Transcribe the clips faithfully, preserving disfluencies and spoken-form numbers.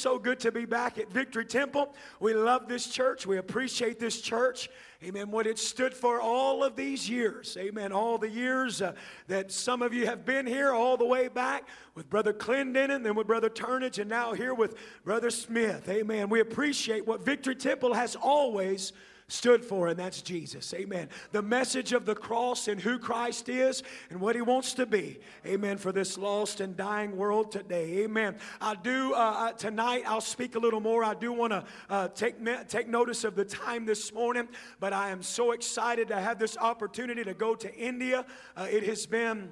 so good to be back at Victory Temple. We love this church. We appreciate this church. Amen. What it stood for all of these years. Amen. All the years uh, that some of you have been here all the way back with Brother Clendenin, then with Brother Turnage, and now here with Brother Smith. Amen. We appreciate what Victory Temple has always stood for, and that's Jesus. Amen. The message of the cross and who Christ is and what He wants to be. Amen. For this lost and dying world today. Amen. I do, uh, tonight I'll speak a little more. I do want to uh, take, take notice of the time this morning, but I am so excited to have this opportunity to go to India. Uh, it has been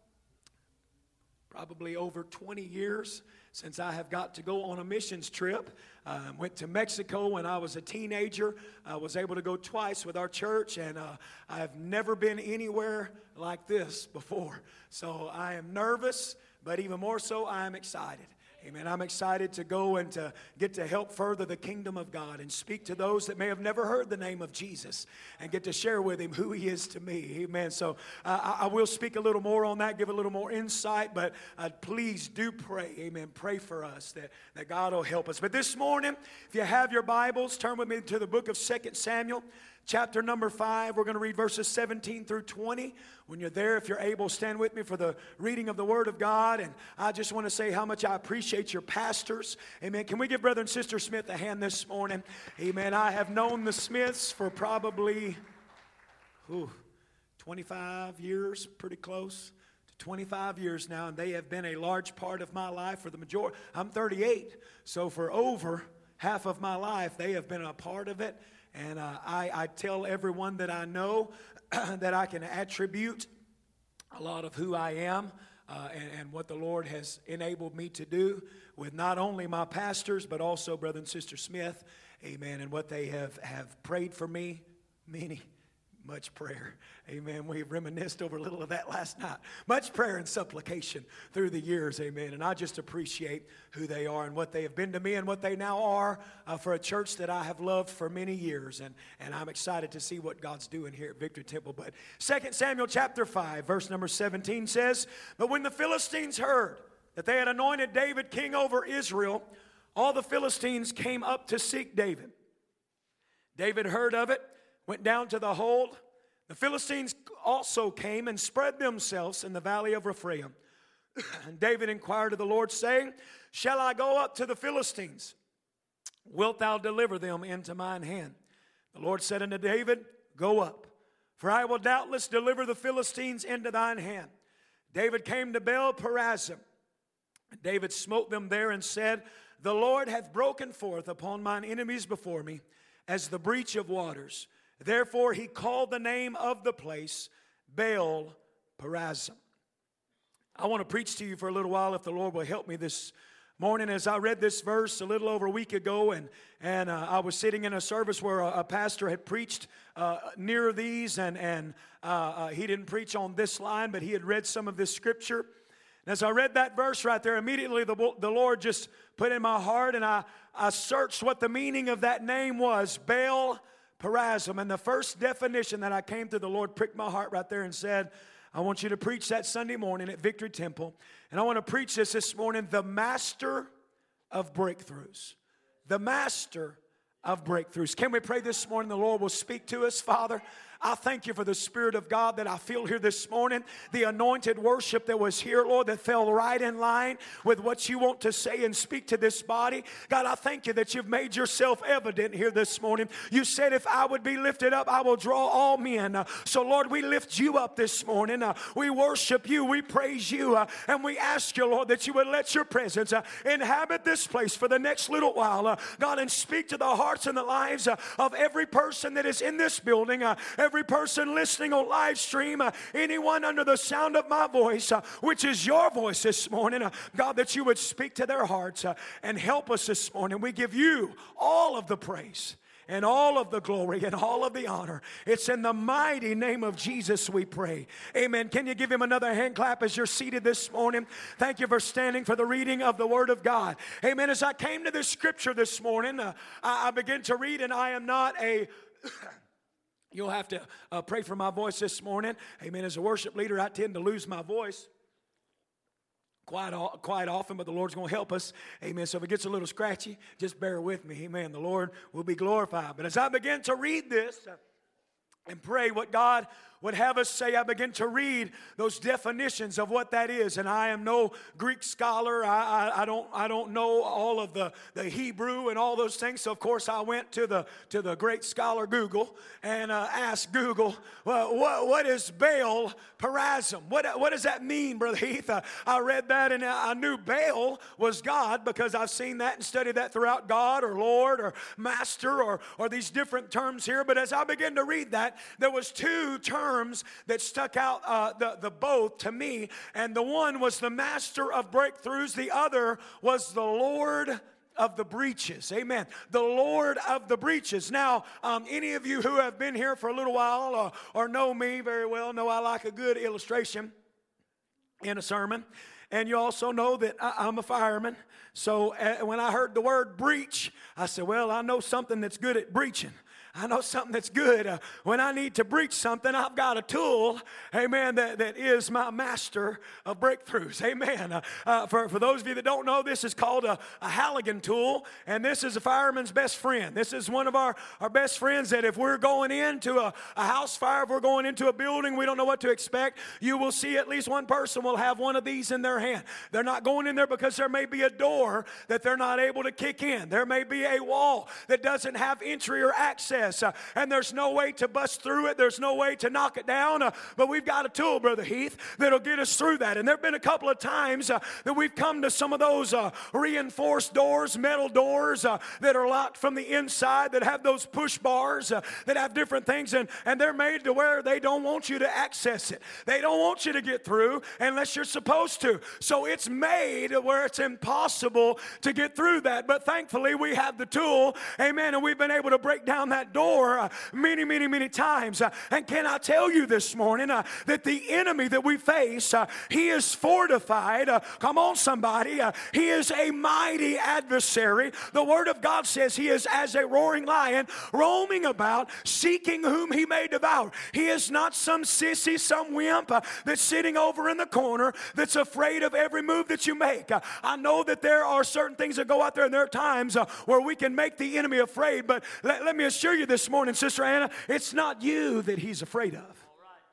probably over twenty years since I have got to go on a missions trip. I uh, went to Mexico when I was a teenager. I was able to go twice with our church, and uh, I have never been anywhere like this before. So I am nervous, but even more so, I am excited. Amen. I'm excited to go and to get to help further the kingdom of God and speak to those that may have never heard the name of Jesus and get to share with Him who He is to me. Amen. So uh, I, I will speak a little more on that, give a little more insight, but uh, please do pray. Amen. Pray for us that, that God will help us. But this morning, if you have your Bibles, turn with me to the book of Second Samuel. Chapter number five, we're going to read verses seventeen through twenty. When you're there, if you're able, stand with me for the reading of the Word of God. And I just want to say how much I appreciate your pastors. Amen. Can we give Brother and Sister Smith a hand this morning? Amen. I have known the Smiths for probably ooh, twenty-five years, pretty close to twenty-five years now. And they have been a large part of my life for the majority. I'm thirty-eight, so for over half of my life, they have been a part of it. And uh, I, I tell everyone that I know that I can attribute a lot of who I am uh, and, and what the Lord has enabled me to do with not only my pastors, but also Brother and Sister Smith. Amen. And what they have, have prayed for me, many, much prayer. Amen. We reminisced over a little of that last night. Much prayer and supplication through the years. Amen. And I just appreciate who they are and what they have been to me and what they now are uh, for a church that I have loved for many years. And, and I'm excited to see what God's doing here at Victory Temple. But Second Samuel chapter five, verse number seventeen says, "But when the Philistines heard that they had anointed David king over Israel, all the Philistines came up to seek David. David heard of it, went down to the hold. The Philistines also came and spread themselves in the valley of Rephaim. And David inquired of the Lord, saying, Shall I go up to the Philistines? Wilt thou deliver them into mine hand? The Lord said unto David, Go up, for I will doubtless deliver the Philistines into thine hand. David came to Baal Perazim. David smote them there and said, The Lord hath broken forth upon mine enemies before me, as the breach of waters. Therefore he called the name of the place Baal Perazim." I want to preach to you for a little while, if the Lord will help me this morning. As I read this verse a little over a week ago, and, and uh, I was sitting in a service where a, a pastor had preached uh, near these, and, and uh, uh, he didn't preach on this line, but he had read some of this scripture. And as I read that verse right there, immediately the, the Lord just put in my heart, and I, I searched what the meaning of that name was, Baal Perazim. And the first definition that I came to, the Lord pricked my heart right there and said, I want you to preach that Sunday morning at Victory Temple. And I want to preach this this morning, the master of breakthroughs. The master of breakthroughs. Can we pray this morning? The Lord will speak to us. Father, I thank you for the Spirit of God that I feel here this morning. The anointed worship that was here, Lord, that fell right in line with what you want to say and speak to this body. God, I thank you that you've made yourself evident here this morning. You said if I would be lifted up, I will draw all men. Uh, so, Lord, we lift you up this morning. Uh, we worship you. We praise you. Uh, and we ask you, Lord, that you would let your presence uh, inhabit this place for the next little while. Uh, God, and speak to the hearts and the lives uh, of every person that is in this building. Uh, Every person listening on live stream, uh, anyone under the sound of my voice, uh, which is your voice this morning, uh, God, that you would speak to their hearts uh, and help us this morning. We give you all of the praise and all of the glory and all of the honor. It's in the mighty name of Jesus we pray. Amen. Can you give him another hand clap as you're seated this morning? Thank you for standing for the reading of the Word of God. Amen. As I came to this scripture this morning, uh, I, I began to read, and I am not a... You'll have to uh, pray for my voice this morning. Amen. As a worship leader, I tend to lose my voice. quite, quite often, but the Lord's going to help us. Amen. So if it gets a little scratchy, just bear with me. Amen. The Lord will be glorified. But as I begin to read this and pray what God would have us say, I begin to read those definitions of what that is. And I am no Greek scholar. I, I, I don't I don't know all of the, the Hebrew and all those things. So of course I went to the to the great scholar Google and uh, asked Google, well, what, what is Baal Perazim? What, what does that mean, Brother Heath? Uh, I read that and I knew Baal was God because I've seen that and studied that throughout, God or Lord or Master or, or these different terms here. But as I began to read that, there was two terms that stuck out uh, the, the both to me, and the one was the Master of breakthroughs, the other was the Lord of the breaches. Amen. The Lord of the breaches. Now, um, any of you who have been here for a little while or, or know me very well know I like a good illustration in a sermon. And you also know that I, I'm a fireman. So uh, when I heard the word breach, I said, well, I know something that's good at breaching. I know something that's good. Uh, when I need to breach something, I've got a tool, amen, that, that is my master of breakthroughs. Amen. Uh, uh, for, for those of you that don't know, this is called a, a Halligan tool, and this is a fireman's best friend. This is one of our, our best friends that if we're going into a, a house fire, if we're going into a building, we don't know what to expect, you will see at least one person will have one of these in their hand. They're not going in there because there may be a door that they're not able to kick in. There may be a wall that doesn't have entry or access. Uh, and there's no way to bust through it. There's no way to knock it down. Uh, but we've got a tool, Brother Heath, that'll get us through that. And there have been a couple of times uh, that we've come to some of those uh, reinforced doors, metal doors uh, that are locked from the inside, that have those push bars, uh, that have different things. And, and they're made to where they don't want you to access it. They don't want you to get through unless you're supposed to. So it's made where it's impossible to get through that. But thankfully, we have the tool, amen, and we've been able to break down that door uh, many, many, many times. Uh, and can I tell you this morning uh, that the enemy that we face, uh, he is fortified. Uh, come on, somebody. Uh, he is a mighty adversary. The Word of God says he is as a roaring lion roaming about, seeking whom he may devour. He is not some sissy, some wimp uh, that's sitting over in the corner that's afraid of every move that you make. Uh, I know that there are certain things that go out there, and there are times uh, where we can make the enemy afraid, but let, let me assure you this morning, Sister Anna, it's not you that he's afraid of,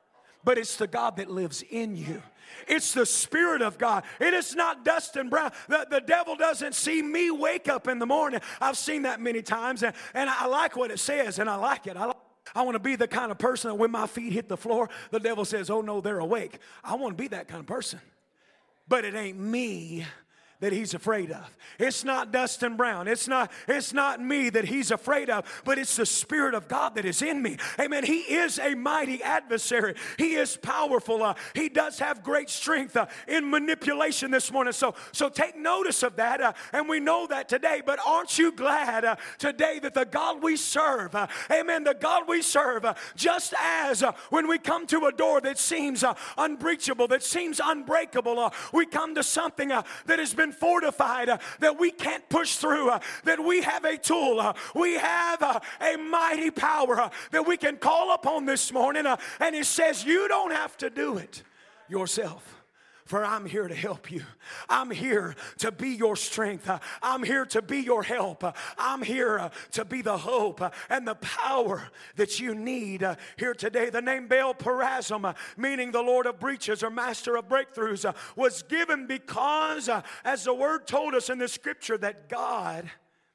but it's the God that lives in you. It's the Spirit of God. It is not Dustin Brown. The, the devil doesn't see me wake up in the morning. I've seen that many times, and, and I like what it says, and I like it. I like I want to be the kind of person that when my feet hit the floor, the devil says, oh no, they're awake. I want to be that kind of person. But it ain't me that he's afraid of. It's not Dustin Brown. It's not, it's not me that he's afraid of, but it's the Spirit of God that is in me. Amen. He is a mighty adversary. He is powerful. Uh, he does have great strength uh, in manipulation this morning. So, so take notice of that, uh, and we know that today. But aren't you glad uh, today that the God we serve, uh, amen, the God we serve, uh, just as uh, when we come to a door that seems uh, unbreachable, that seems unbreakable, uh, we come to something uh, that has been fortified, uh, that we can't push through, uh, that we have a tool, uh, we have uh, a mighty power uh, that we can call upon this morning, uh, and it says you don't have to do it yourself. For I'm here to help you. I'm here to be your strength. Uh, I'm here to be your help. Uh, I'm here uh, to be the hope uh, and the power that you need uh, here today. The name Baal Perazim, uh, meaning the Lord of breaches or master of breakthroughs, uh, was given because, uh, as the word told us in the scripture, that God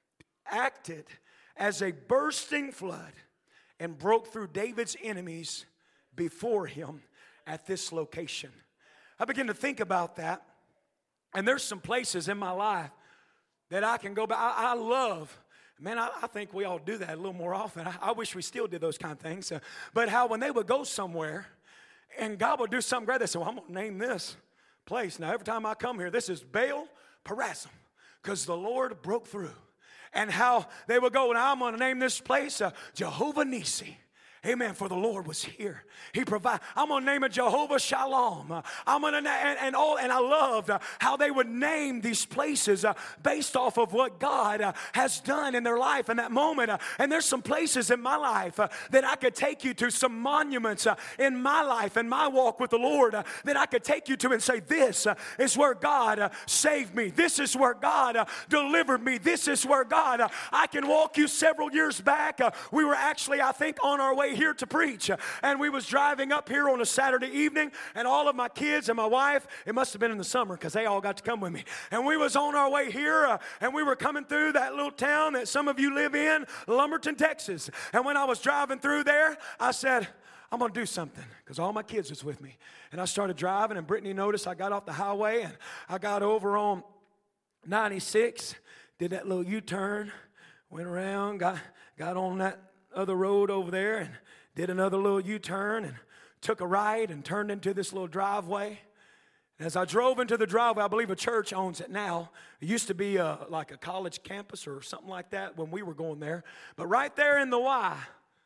acted as a bursting flood and broke through David's enemies before him at this location. I begin to think about that, and there's some places in my life that I can go back. I, I love, man, I, I think we all do that a little more often. I, I wish we still did those kind of things. Uh, but how when they would go somewhere, and God would do something great, they say, well, I'm going to name this place. Now, every time I come here, this is Baal Perazim, because the Lord broke through. And how they would go, now I'm going to name this place uh, Jehovah Nissi. Amen. For the Lord was here. He provided. I'm going to name it Jehovah Shalom. Uh, I'm going to name, and, and all, and I loved uh, how they would name these places uh, based off of what God uh, has done in their life in that moment. Uh, and there's some places in my life uh, that I could take you to, some monuments uh, in my life and my walk with the Lord uh, that I could take you to and say, this uh, is where God uh, saved me. This is where God uh, delivered me. This is where God, uh, I can walk you several years back. Uh, we were actually, I think, on our way here to preach. Uh, and we was driving up here on a Saturday evening, and all of my kids and my wife, it must have been in the summer because they all got to come with me. And we was on our way here, uh, and we were coming through that little town that some of you live in, Lumberton, Texas. And when I was driving through there, I said, I'm going to do something, because all my kids was with me. And I started driving, and Brittany noticed I got off the highway, and I got over on ninety-six, did that little U-turn, went around, got, got on that other road over there, and did another little U-turn, and took a right and turned into this little driveway. And as I drove into the driveway, I believe a church owns it now. It used to be a, like a college campus or something like that when we were going there. But right there in the Y,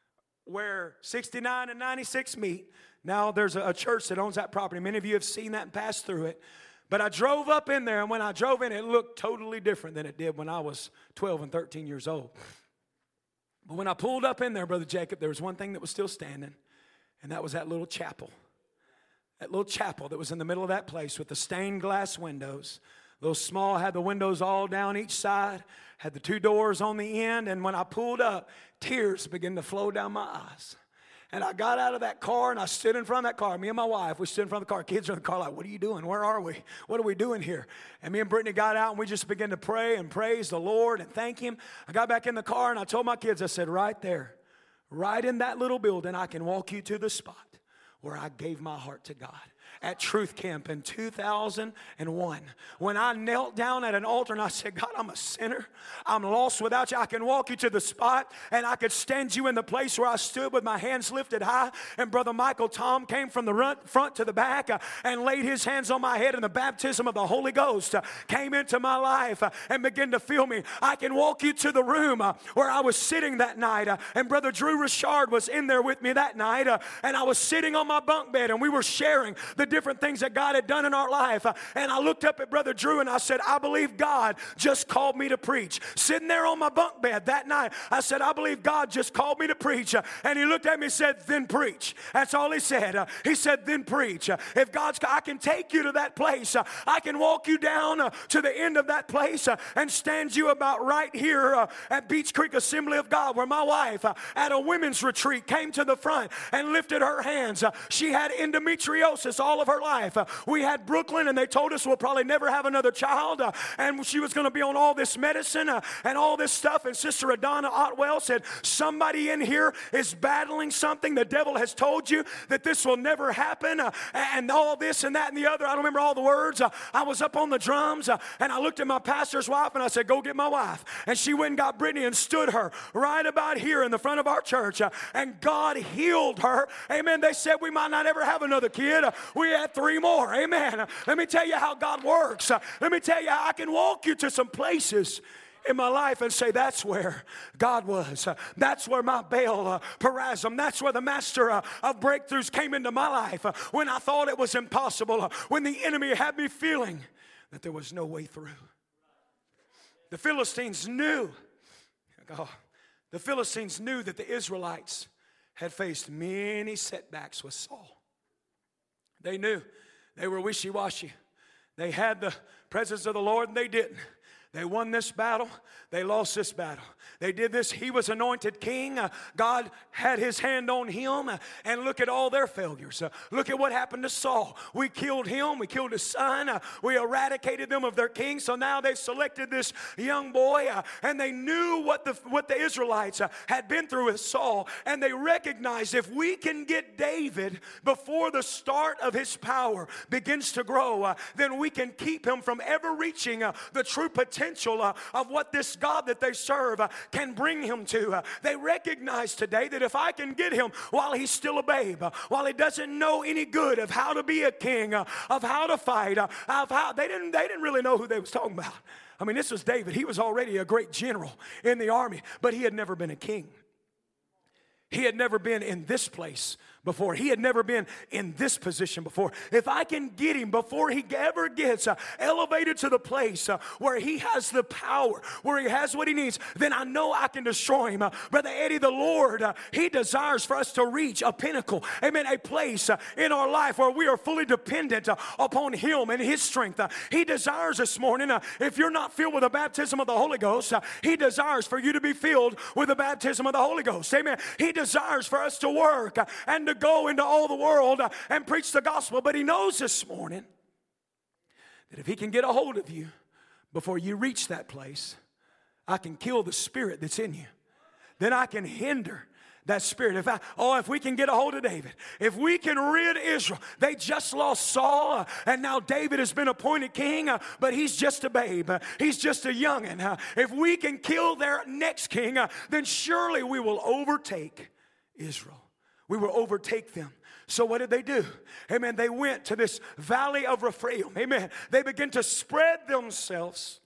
where sixty-nine and ninety-six meet, now there's a, a church that owns that property. Many of you have seen that and passed through it. But I drove up in there, and when I drove in, it looked totally different than it did when I was twelve and thirteen years old. But when I pulled up in there, Brother Jacob, there was one thing that was still standing, and that was that little chapel. That little chapel that was in the middle of that place with the stained glass windows. Those small, had the windows all down each side, had the two doors on the end, and when I pulled up, tears began to flow down my eyes. And I got out of that car, and I stood in front of that car. Me and my wife, we stood in front of the car. Kids are in the car like, what are you doing? Where are we? What are we doing here? And me and Brittany got out, and we just began to pray and praise the Lord and thank Him. I got back in the car, and I told my kids, I said, right there, right in that little building, I can walk you to the spot where I gave my heart to God. At Truth Camp in two thousand one, when I knelt down at an altar and I said, God, I'm a sinner. I'm lost without you. I can walk you to the spot, and I could stand you in the place where I stood with my hands lifted high. And Brother Michael Tom came from the front to the back uh, and laid his hands on my head, and the baptism of the Holy Ghost uh, came into my life uh, and began to fill me. I can walk you to the room uh, where I was sitting that night, uh, and Brother Drew Richard was in there with me that night, uh, and I was sitting on my bunk bed, and we were sharing the different things that God had done in our life. And I looked up at Brother Drew and I said, I believe God just called me to preach. Sitting there on my bunk bed that night, I said, I believe God just called me to preach. And he looked at me and said, then preach. That's all he said. He said, then preach. If God's, I can take you to that place. I can walk you down to the end of that place and stand you about right here at Beach Creek Assembly of God, where my wife at a women's retreat came to the front and lifted her hands. She had endometriosis all of her life. Uh, we had Brooklyn, and they told us we'll probably never have another child, uh, and she was going to be on all this medicine uh, and all this stuff. And Sister Adonna Otwell said, somebody in here is battling something. The devil has told you that this will never happen, uh, and all this and that and the other. I don't remember all the words. Uh, I was up on the drums, uh, and I looked at my pastor's wife, and I said, go get my wife. And she went and got Brittany and stood her right about here in the front of our church, uh, and God healed her. Amen. They said we might not ever have another kid. Uh, we had three more. Amen. Let me tell you how God works. Let me tell you how I can walk you to some places in my life and say, that's where God was. That's where my Baal uh, Perazim, that's where the master uh, of breakthroughs came into my life uh, when I thought it was impossible, uh, when the enemy had me feeling that there was no way through. The Philistines knew, oh, the Philistines knew that the Israelites had faced many setbacks with Saul. They knew they were wishy-washy. They had the presence of the Lord, and they didn't. They won this battle. They lost this battle. They did this. He was anointed king. Uh, God had his hand on him. Uh, and look at all their failures. Uh, look at what happened to Saul. We killed him. We killed his son. Uh, we eradicated them of their king. So now they've selected this young boy. Uh, and they knew what the, what the Israelites uh, had been through with Saul. And they recognized if we can get David before the start of his power begins to grow, uh, then we can keep him from ever reaching uh, the true potential uh, of what this God that they serve uh, can bring him to. Uh, they recognize today that if I can get him while he's still a babe, uh, while he doesn't know any good of how to be a king, uh, of how to fight, uh, of how they didn't they didn't really know who they was talking about. I mean, this was David. He was already a great general in the army, but he had never been a king. He had never been in this place before. He had never been in this position before. If I can get him before he ever gets uh, elevated to the place uh, where he has the power, where he has what he needs, then I know I can destroy him. Uh, Brother Eddie, the Lord, uh, he desires for us to reach a pinnacle, amen, a place uh, in our life where we are fully dependent uh, upon him and his strength. Uh, he desires this morning, uh, if you're not filled with the baptism of the Holy Ghost, uh, he desires for you to be filled with the baptism of the Holy Ghost, amen. He desires for us to work uh, and to go into all the world uh, and preach the gospel. But he knows this morning that if he can get a hold of you before you reach that place, I can kill the spirit that's in you. Then I can hinder that spirit. If I, oh, if we can get a hold of David, if we can rid Israel, they just lost Saul, uh, and now David has been appointed king, uh, but he's just a babe. Uh, he's just a youngin'. Uh, if we can kill their next king, uh, then surely we will overtake Israel. We will overtake them. So what did they do? Amen. They went to this valley of Rephaim. Amen. They began to spread themselves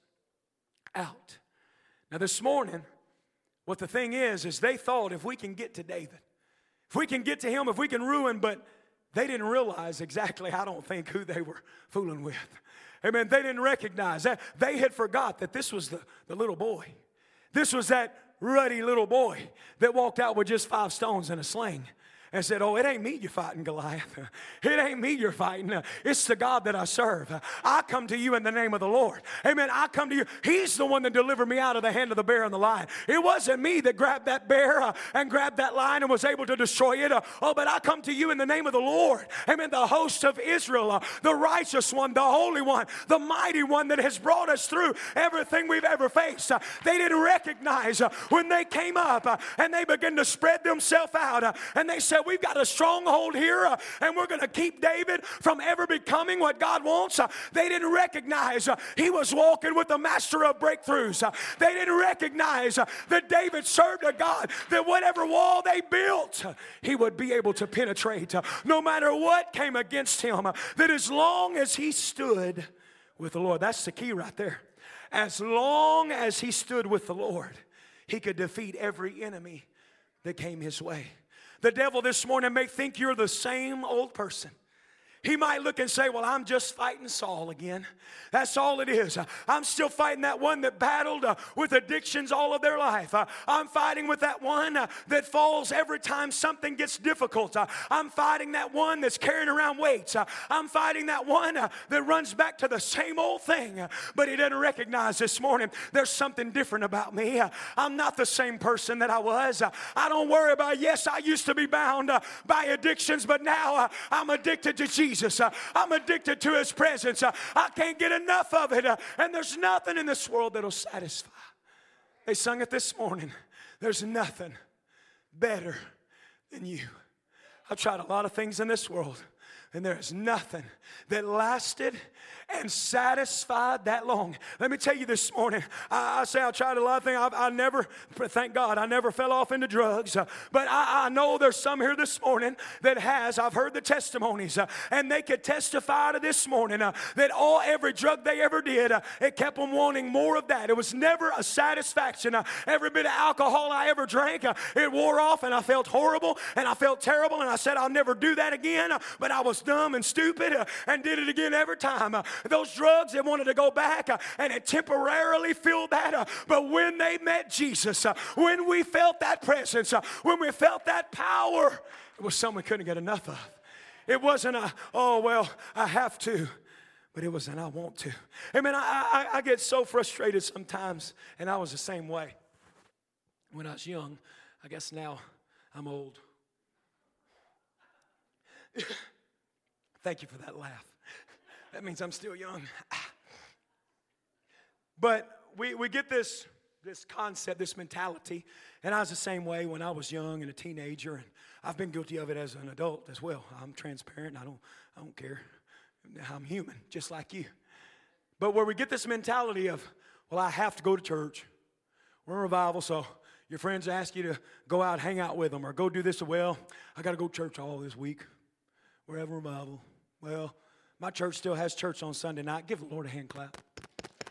out. Now this morning, what the thing is, is they thought if we can get to David, if we can get to him, if we can ruin, but they didn't realize exactly, I don't think, who they were fooling with. Amen. They didn't recognize that. They had forgot that this was the, the little boy. This was that ruddy little boy that walked out with just five stones and a sling. And said, oh, it ain't me you're fighting, Goliath. It ain't me you're fighting. It's the God that I serve. I come to you in the name of the Lord. Amen. I come to you. He's the one that delivered me out of the hand of the bear and the lion. It wasn't me that grabbed that bear uh, and grabbed that lion and was able to destroy it. Uh, oh, but I come to you in the name of the Lord. Amen. The host of Israel, uh, the righteous one, the holy one, the mighty one that has brought us through everything we've ever faced. Uh, they didn't recognize uh, when they came up uh, and they began to spread themselves out uh, and they said, we've got a stronghold here uh, and we're going to keep David from ever becoming what God wants. Uh, they didn't recognize uh, he was walking with the master of breakthroughs. Uh, they didn't recognize uh, that David served a God that whatever wall they built, uh, he would be able to penetrate uh, no matter what came against him. Uh, that as long as he stood with the Lord, that's the key right there. As long as he stood with the Lord, he could defeat every enemy that came his way. The devil this morning may think you're the same old person. He might look and say, well, I'm just fighting Saul again. That's all it is. I'm still fighting that one that battled uh, with addictions all of their life. Uh, I'm fighting with that one uh, that falls every time something gets difficult. Uh, I'm fighting that one that's carrying around weights. Uh, I'm fighting that one uh, that runs back to the same old thing. Uh, but he doesn't recognize this morning there's something different about me. Uh, I'm not the same person that I was. Uh, I don't worry about, yes, I used to be bound uh, by addictions, but now uh, I'm addicted to Jesus. Jesus. Uh, I'm addicted to his presence. Uh, I can't get enough of it. Uh, and there's nothing in this world that'll satisfy. They sung it this morning. There's nothing better than you. I've tried a lot of things in this world, and there's nothing that lasted and satisfied that long. Let me tell you this morning, I, I say I tried a lot of things. I, I never, thank God, I never fell off into drugs. Uh, but I, I know there's some here this morning that has. I've heard the testimonies, uh, and they could testify to this morning uh, that all every drug they ever did, uh, it kept them wanting more of that. It was never a satisfaction. Uh, every bit of alcohol I ever drank, uh, it wore off, and I felt horrible, and I felt terrible, and I said I'll never do that again. Uh, but I was dumb and stupid uh, and did it again every time. Uh, Those drugs, they wanted to go back, uh, and it temporarily filled that. Uh, but when they met Jesus, uh, when we felt that presence, uh, when we felt that power, it was something we couldn't get enough of. It wasn't a, oh, well, I have to, but it was an I want to. I mean, I, I, I get so frustrated sometimes, and I was the same way when I was young. I guess now I'm old. Thank you for that laugh. That means I'm still young. But we, we get this, this concept, this mentality. And I was the same way when I was young and a teenager. And I've been guilty of it as an adult as well. I'm transparent. I don't, I don't care. I'm human, just like you. But where we get this mentality of, well, I have to go to church. We're in revival, so your friends ask you to go out, hang out with them, or go do this. Well, I got to go to church all this week. We're having revival. Well, my church still has church on Sunday night. Give the Lord a hand clap.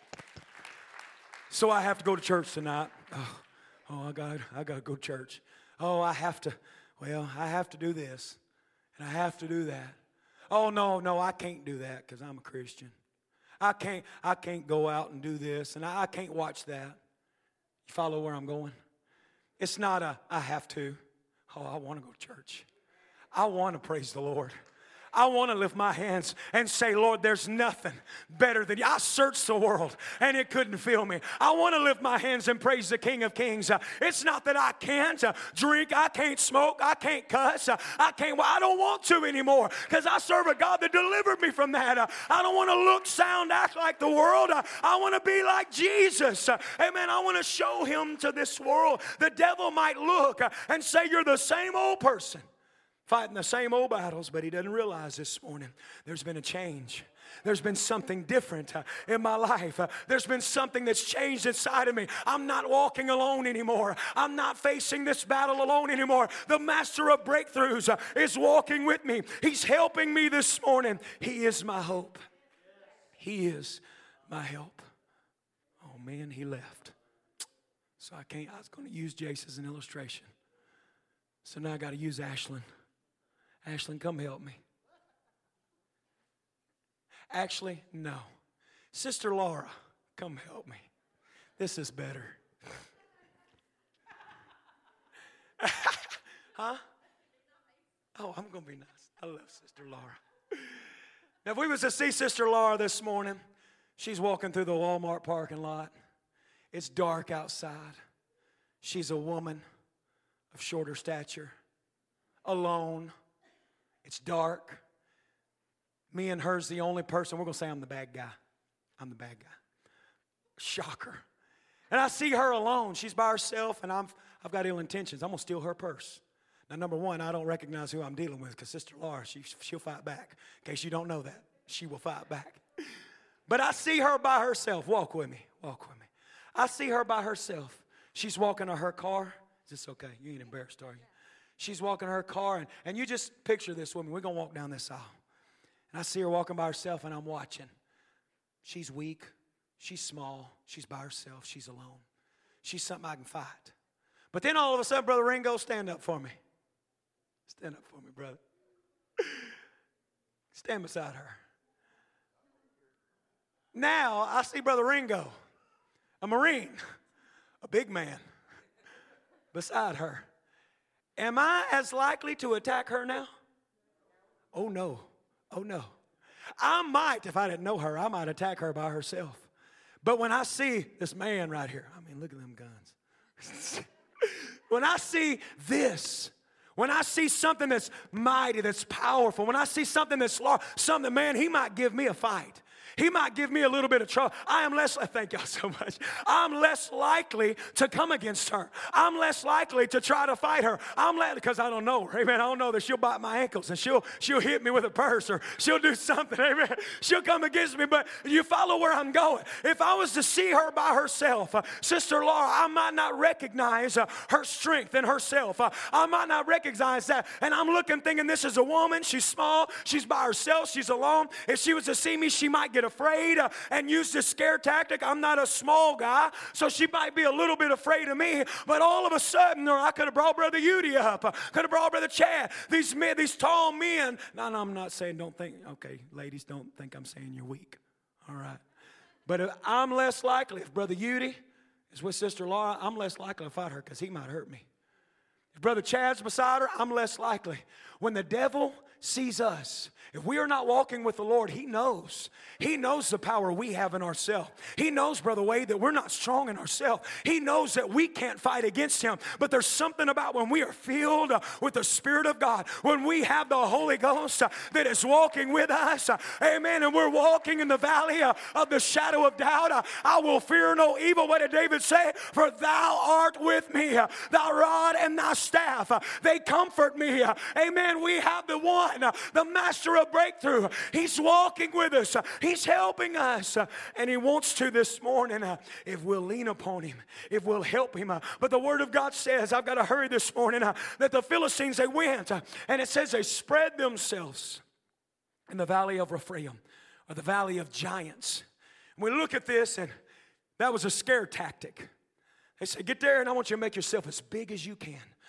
So I have to go to church tonight. Oh, oh I got I got to go to church. Oh, I have to, well, I have to do this, and I have to do that. Oh, no, no, I can't do that because I'm a Christian. I can't, I can't go out and do this, and I, I can't watch that. You follow where I'm going? It's not a, I have to. Oh, I want to go to church. I want to praise the Lord. I want to lift my hands and say, Lord, there's nothing better than you. I searched the world and it couldn't fill me. I want to lift my hands and praise the King of Kings. Uh, it's not that I can't uh, drink, I can't smoke, I can't cuss, uh, I can't, well, I don't want to anymore because I serve a God that delivered me from that. Uh, I don't want to look, sound, act like the world. Uh, I want to be like Jesus. Uh, amen. I want to show him to this world. The devil might look uh, and say, you're the same old person, fighting the same old battles, but he doesn't realize this morning there's been a change. There's been something different uh, in my life. Uh, there's been something that's changed inside of me. I'm not walking alone anymore. I'm not facing this battle alone anymore. The master of breakthroughs uh, is walking with me. He's helping me this morning. He is my hope. He is my help. Oh man, he left. So I can't, I was going to use Jace as an illustration. So now I got to use Ashlyn. Ashlyn, come help me. Actually, no. Sister Laura, come help me. This is better. Huh? Oh, I'm going to be nice. I love Sister Laura. Now, if we was to see Sister Laura this morning, she's walking through the Walmart parking lot. It's dark outside. She's a woman of shorter stature, alone. It's dark. Me and her's the only person. We're going to say I'm the bad guy. I'm the bad guy. Shocker. And I see her alone. She's by herself, and I'm, I've got ill intentions. I'm going to steal her purse. Now, number one, I don't recognize who I'm dealing with because Sister Laura, she, she'll fight back. In case you don't know that, she will fight back. But I see her by herself. Walk with me. Walk with me. I see her by herself. She's walking to her car. Is this okay? You ain't embarrassed, are you? She's walking her car, and, and you just picture this woman. We're going to walk down this aisle. And I see her walking by herself, and I'm watching. She's weak. She's small. She's by herself. She's alone. She's something I can fight. But then all of a sudden, Brother Ringo, stand up for me. Stand up for me, brother. Stand beside her. Now, I see Brother Ringo, a Marine, a big man, beside her. Am I as likely to attack her now? Oh, no. Oh, no. I might, if I didn't know her, I might attack her by herself. But when I see this man right here, I mean, look at them guns. When I see this, when I see something that's mighty, that's powerful, when I see something that's large, something, man, he might give me a fight. He might give me a little bit of trouble. I am less, thank y'all so much. I'm less likely to come against her. I'm less likely to try to fight her. I'm less, because I don't know her. Amen. I don't know that she'll bite my ankles and she'll, she'll hit me with a purse or she'll do something. Amen. She'll come against me, but you follow where I'm going. If I was to see her by herself, uh, Sister Laura, I might not recognize uh, her strength in herself. Uh, I might not recognize that. And I'm looking thinking this is a woman. She's small. She's by herself. She's alone. If she was to see me, she might get afraid uh, and use this scare tactic. I'm not a small guy, so she might be a little bit afraid of me. But all of a sudden, or I could have brought Brother Udi up, uh, could have brought Brother Chad. These men, these tall men. No, no, I'm not saying. Don't think. Okay, ladies, don't think I'm saying you're weak. All right, but if I'm less likely if Brother Udi is with Sister Laura, I'm less likely to fight her because he might hurt me. If Brother Chad's beside her, I'm less likely. When the devil sees us, if we are not walking with the Lord, he knows. He knows the power we have in ourselves. He knows, Brother Wade, that we're not strong in ourselves. He knows that we can't fight against him. But there's something about when we are filled uh, with the Spirit of God, when we have the Holy Ghost uh, that is walking with us, uh, amen, and we're walking in the valley uh, of the shadow of doubt, uh, I will fear no evil. What did David say? For thou art with me, uh, thy rod and thy staff, uh, they comfort me. Uh, amen. We have the one, uh, the master of breakthrough. He's walking with us. Uh, he's helping us. Uh, and he wants to this morning uh, if we'll lean upon him, if we'll help him. Uh, but the word of God says, I've got to hurry this morning, uh, that the Philistines, they went, uh, and it says they spread themselves in the valley of Rephaim, or the valley of giants. And we look at this, and that was a scare tactic. They said, get there, and I want you to make yourself as big as you can.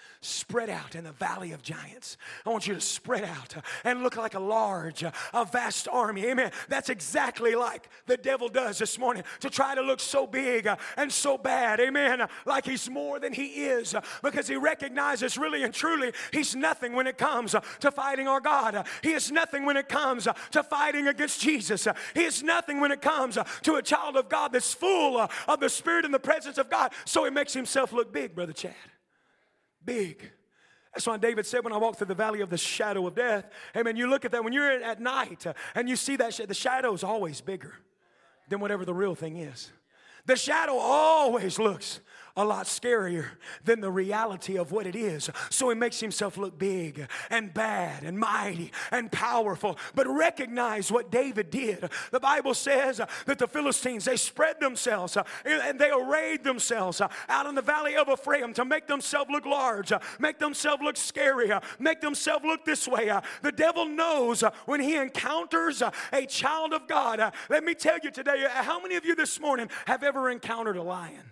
Spread out in the valley of giants. I want you to spread out and look like a large, a vast army. Amen. That's exactly like the devil does this morning, to try to look so big and so bad. Amen. Like he's more than he is, because he recognizes really and truly he's nothing when it comes to fighting our God. He is nothing when it comes to fighting against Jesus. He is nothing when it comes to a child of God that's full of the Spirit and the presence of God. So he makes himself look big, Brother Chad. Big. That's why David said, when I walk through the valley of the shadow of death, amen, you look at that when you're at night uh, and you see that, sh- the shadow is always bigger than whatever the real thing is. The shadow always looks a lot scarier than the reality of what it is. So he makes himself look big and bad and mighty and powerful. But recognize what David did. The Bible says that the Philistines, they spread themselves and they arrayed themselves out in the valley of Ephraim to make themselves look large, make themselves look scary, make themselves look this way. The devil knows when he encounters a child of God. Let me tell you today, how many of you this morning have ever encountered a lion?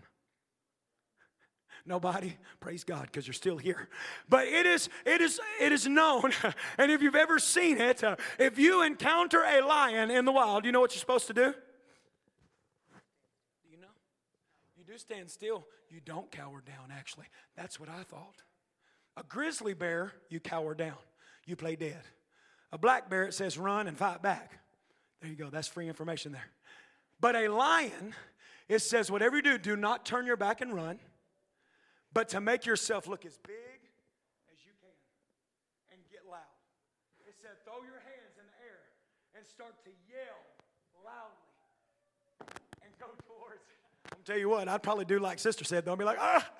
Nobody? Praise God, because you're still here. But it is, it is, it is known, and if you've ever seen it, uh, if you encounter a lion in the wild, you know what you're supposed to do? Do you know? You do stand still. You don't cower down, actually. That's what I thought. A grizzly bear, you cower down. You play dead. A black bear, it says run and fight back. There you go. That's free information there. But a lion, it says whatever you do, do not turn your back and run, but to make yourself look as big as you can and get loud. It said throw your hands in the air and start to yell loudly and go towards. I'm going to tell you what, I'd probably do like Sister said, though. I'd be like, ah,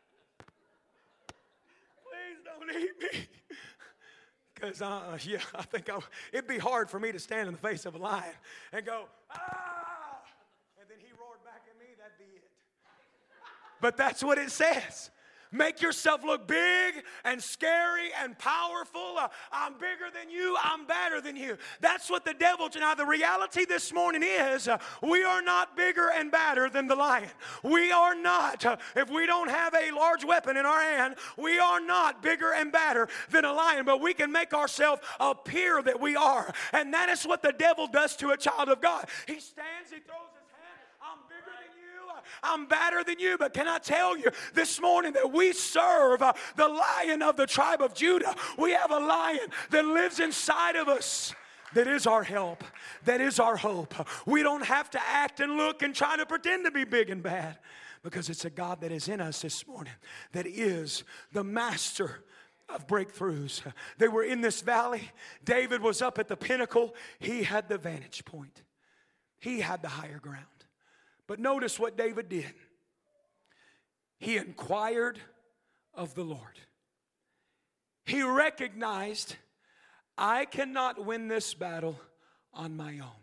please don't eat me. Because, uh, yeah, I think I, it'd be hard for me to stand in the face of a lion and go, ah, and then he roared back at me, that'd be it. But that's what it says. Make yourself look big and scary and powerful. Uh, I'm bigger than you. I'm better than you. That's what the devil, now the reality this morning is uh, we are not bigger and badder than the lion. We are not, uh, if we don't have a large weapon in our hand, we are not bigger and badder than a lion. But we can make ourselves appear that we are. And that is what the devil does to a child of God. He stands, he throws his hand, I'm bigger than you. I'm better than you, but can I tell you this morning that we serve uh, the Lion of the tribe of Judah. We have a lion that lives inside of us. That is our help. That is our hope. We don't have to act and look and try to pretend to be big and bad, because it's a God that is in us this morning that is the master of breakthroughs. They were in this valley. David was up at the pinnacle. He had the vantage point. He had the higher ground. But notice what David did. He inquired of the Lord. He recognized, I cannot win this battle on my own.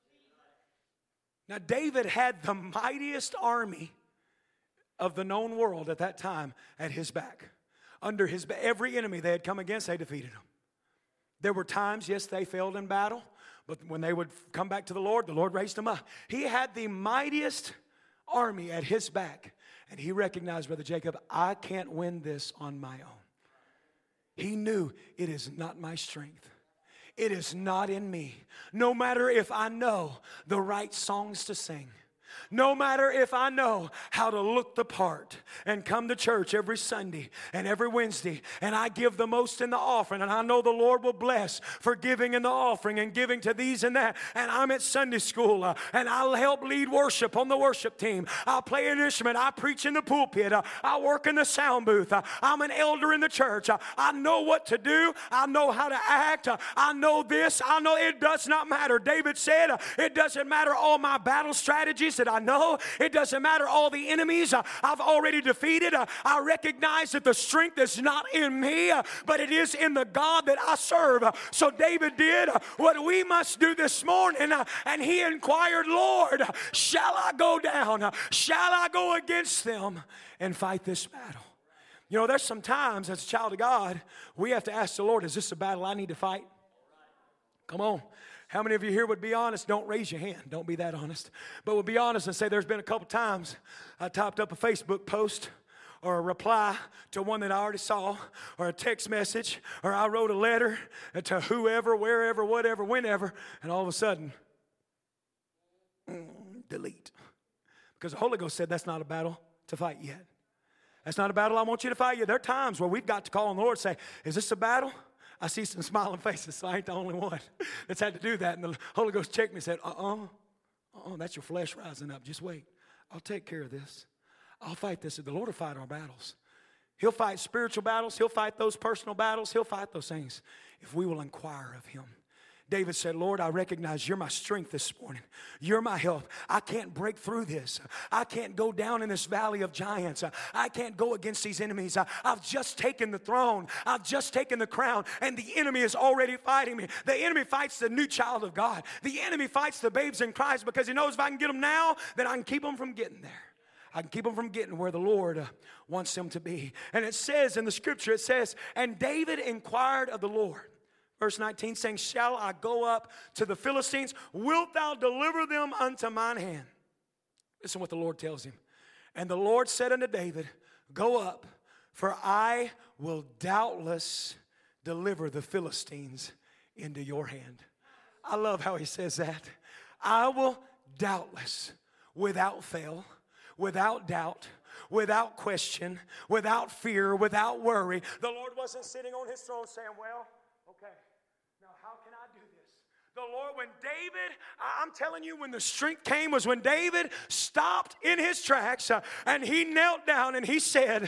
Now, David had the mightiest army of the known world at that time at his back. Under his back, every enemy they had come against, they defeated them. There were times, yes, they failed in battle. But when they would come back to the Lord, the Lord raised them up. He had the mightiest army at his back. And he recognized, Brother Jacob, I can't win this on my own. He knew it is not my strength. It is not in me. No matter if I know the right songs to sing. No matter if I know how to look the part and come to church every Sunday and every Wednesday, and I give the most in the offering, and I know the Lord will bless for giving in the offering and giving to these and that, and I'm at Sunday school uh, and I'll help lead worship on the worship team. I'll play an instrument. I preach in the pulpit. Uh, I work in the sound booth. Uh, I'm an elder in the church. Uh, I know what to do. I know how to act. Uh, I know this. I know it does not matter. David said, uh, it doesn't matter all my battle strategies that I know. It doesn't matter all the enemies uh, I've already defeated. Uh, I recognize that the strength is not in me, uh, but it is in the God that I serve. Uh, so David did uh, what we must do this morning, uh, and he inquired, Lord, uh, shall I go down? Uh, shall I go against them and fight this battle? You know, there's some times as a child of God, we have to ask the Lord, is this a battle I need to fight? Come on. How many of you here would be honest? Don't raise your hand. Don't be that honest. But would be honest and say there's been a couple times I typed up a Facebook post or a reply to one that I already saw, or a text message, or I wrote a letter to whoever, wherever, whatever, whenever, and all of a sudden, mm, delete. Because the Holy Ghost said that's not a battle to fight yet. That's not a battle I want you to fight yet. There are times where we've got to call on the Lord and say, is this a battle? I see some smiling faces, so I ain't the only one that's had to do that. And the Holy Ghost checked me and said, uh-uh, uh-uh, that's your flesh rising up. Just wait. I'll take care of this. I'll fight this. The Lord will fight our battles. He'll fight spiritual battles. He'll fight those personal battles. He'll fight those things if we will inquire of him. David said, Lord, I recognize you're my strength this morning. You're my help. I can't break through this. I can't go down in this valley of giants. I can't go against these enemies. I've just taken the throne. I've just taken the crown, and the enemy is already fighting me. The enemy fights the new child of God. The enemy fights the babes in Christ because he knows if I can get them now, then I can keep them from getting there. I can keep them from getting where the Lord uh, wants them to be. And it says in the scripture, it says, and David inquired of the Lord. Verse nineteen saying, shall I go up to the Philistines? Wilt thou deliver them unto mine hand? Listen what the Lord tells him. And the Lord said unto David, go up, for I will doubtless deliver the Philistines into your hand. I love how he says that. I will doubtless, without fail, without doubt, without question, without fear, without worry. The Lord wasn't sitting on his throne saying, well, okay, now how can I do this? The Lord, when David, I'm telling you, when the strength came was when David stopped in his tracks uh, and he knelt down and he said,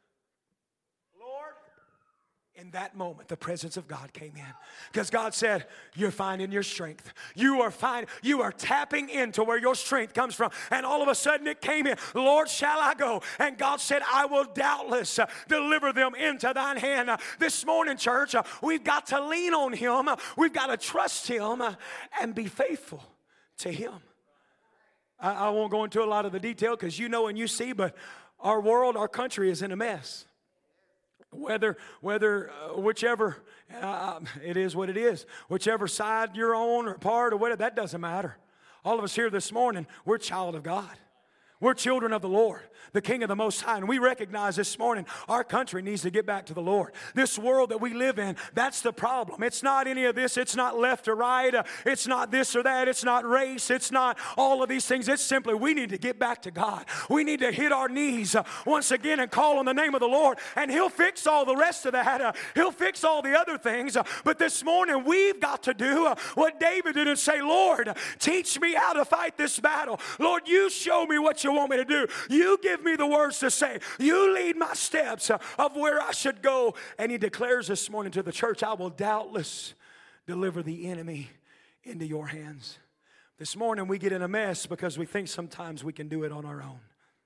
Lord, in that moment, the presence of God came in. Because God said, you're finding your strength. You are fine. You are tapping into where your strength comes from. And all of a sudden it came in. Lord, shall I go? And God said, I will doubtless uh, deliver them into thine hand. Uh, this morning, church, uh, we've got to lean on him. Uh, we've got to trust him uh, and be faithful to him. I, I won't go into a lot of the detail because you know and you see, but our world, our country is in a mess. Whether, whether, uh, whichever, uh, it is what it is. Whichever side you're on or part or whatever, that doesn't matter. All of us here this morning, we're child of God. We're children of the Lord, the King of the Most High. And we recognize this morning our country needs to get back to the Lord. This world that we live in, that's the problem. It's not any of this. It's not left or right. Uh, it's not this or that. It's not race. It's not all of these things. It's simply we need to get back to God. We need to hit our knees uh, once again and call on the name of the Lord. And he'll fix all the rest of that. Uh, he'll fix all the other things. Uh, but this morning we've got to do uh, what David did and say, Lord, teach me how to fight this battle. Lord, you show me what you want me to do. You give me the words to say. You lead my steps uh, of where I should go. And he declares this morning to the church, I will doubtless deliver the enemy into your hands. This morning we get in a mess because we think sometimes we can do it on our own.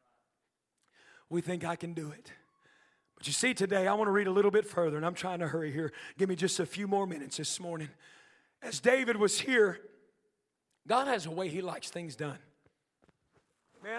We think I can do it. But you see, today I want to read a little bit further, and I'm trying to hurry here. Give me just a few more minutes this morning. As David was here, God has a way he likes things done. Man,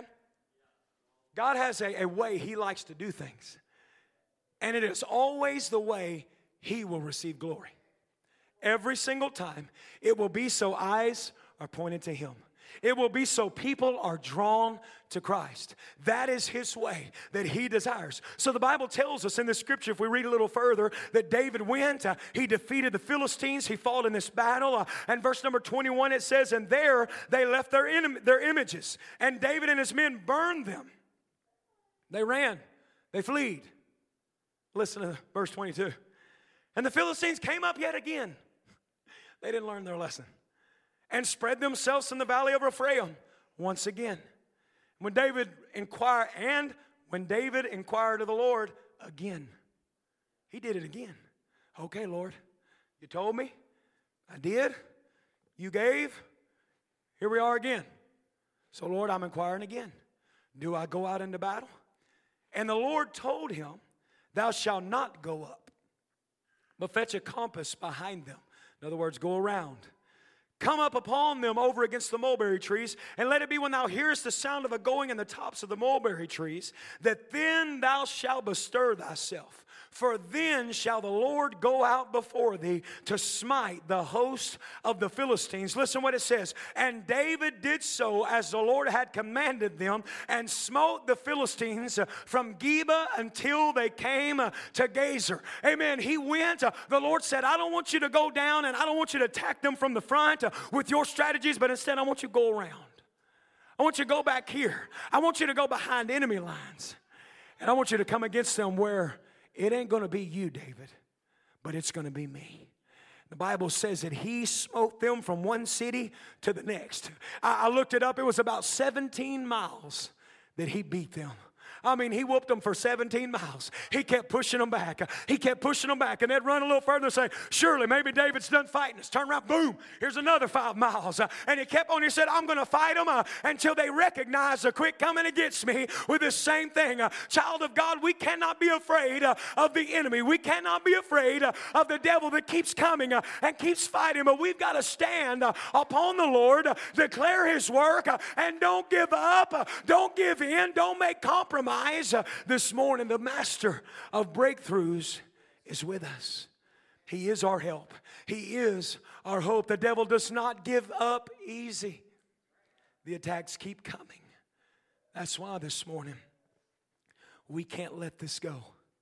God has a, a way he likes to do things. And it is always the way he will receive glory. Every single time, it will be so eyes are pointed to him. It will be so people are drawn to Christ. That is his way that he desires. So the Bible tells us in the scripture, if we read a little further, that David went, uh, he defeated the Philistines, he fought in this battle. Uh, and verse number twenty-one, it says, and there they left their, in, their images, and David and his men burned them. They ran, they fled. Listen to verse twenty-two. And the Philistines came up yet again. They didn't learn their lesson. And spread themselves in the valley of Rephaim once again. When David inquired, and when David inquired of the Lord again, he did it again. Okay, Lord, you told me, I did, you gave, here we are again. So, Lord, I'm inquiring again. Do I go out into battle? And the Lord told him, thou shalt not go up, but fetch a compass behind them. In other words, go around. come up upon them over against the mulberry trees, and let it be when thou hearest the sound of a going in the tops of the mulberry trees, that then thou shalt bestir thyself. For then shall the Lord go out before thee to smite the host of the Philistines. Listen what it says. And David did so as the Lord had commanded them, and smote the Philistines from Geba until they came to Gazer. Amen. He went. The Lord said, I don't want you to go down, and I don't want you to attack them from the front with your strategies, but instead I want you to go around. I want you to go back here. I want you to go behind enemy lines. And I want you to come against them where it ain't going to be you, David, but it's going to be me. The Bible says that he smote them from one city to the next. I, I looked it up. It was about seventeen miles that he beat them. I mean, he whooped them for seventeen miles. He kept pushing them back. He kept pushing them back. And they'd run a little further and say, surely, maybe David's done fighting us. Turn around, boom, here's another five miles. Uh, and he kept on. He said, I'm going to fight them uh, until they recognize the quick coming against me with this same thing. Uh, child of God, we cannot be afraid uh, of the enemy. We cannot be afraid uh, of the devil that keeps coming uh, and keeps fighting. But we've got to stand uh, upon the Lord, uh, declare his work, uh, and don't give up. Uh, don't give in. Don't make compromise. Uh, this morning, the master of breakthroughs is with us. He is our help. He is our hope. The devil does not give up easy. The attacks keep coming. That's why this morning we can't let this go.